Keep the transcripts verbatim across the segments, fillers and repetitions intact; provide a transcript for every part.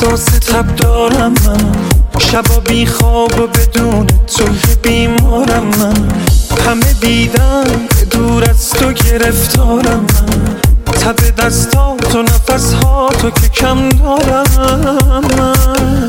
احساس تب دارم من، شبا بی خواب و بدون توی بیمارم من. همه دیدن دور از تو گرفتارم من، تب دستات و نفس ها تو که کم دارم من.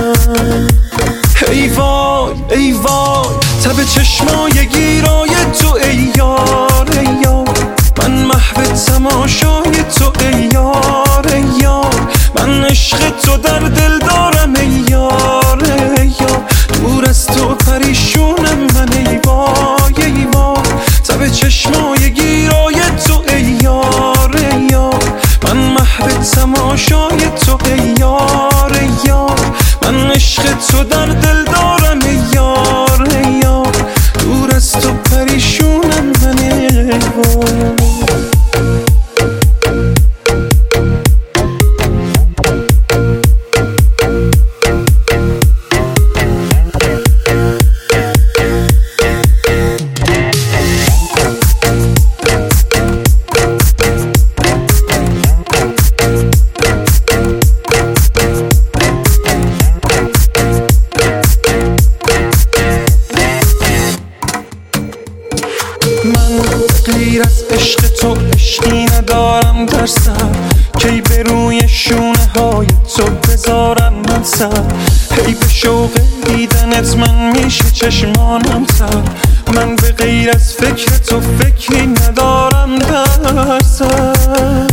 ای وای ای وای تب چشمای گیرای تو ای یار ای یار، من محو تماشای تو ای یار ای یار، من عشق تو در دل دارم ای یار ای یار، دور از تو پریشونم من ای وای ای وای، تب چشمای گیرای تو ای یار ای یار، من محو تماشای تو ای یار ای یار، من عشق تو در دل دارم ای یار ای یار، دور از تو پریشونم من ای وای. من غیر از عشق تو عشقی ندارم در سر، کی به روی شونه های تو بذارم من سر، هی به شوق دیدنت من میشه چشمانم تر، من به غیر از فکر تو فکری ندارم در سر.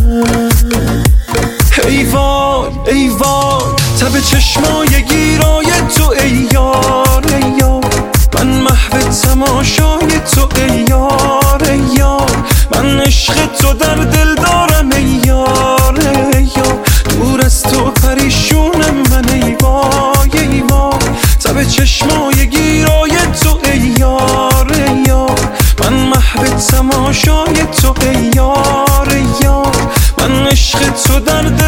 ای وای ای وای تب چشمای گیرای تو ای یار ای یار، من محو تماشای تو ای یار ای یار، من عشق تو در دل دارم ای یار ای یار، دور از تو پریشونم من ای وای ای وای، تب چشمای گیرای تو ای یار ای یار، من محو تماشای تو ای یار ای یار، من عشق تو در دل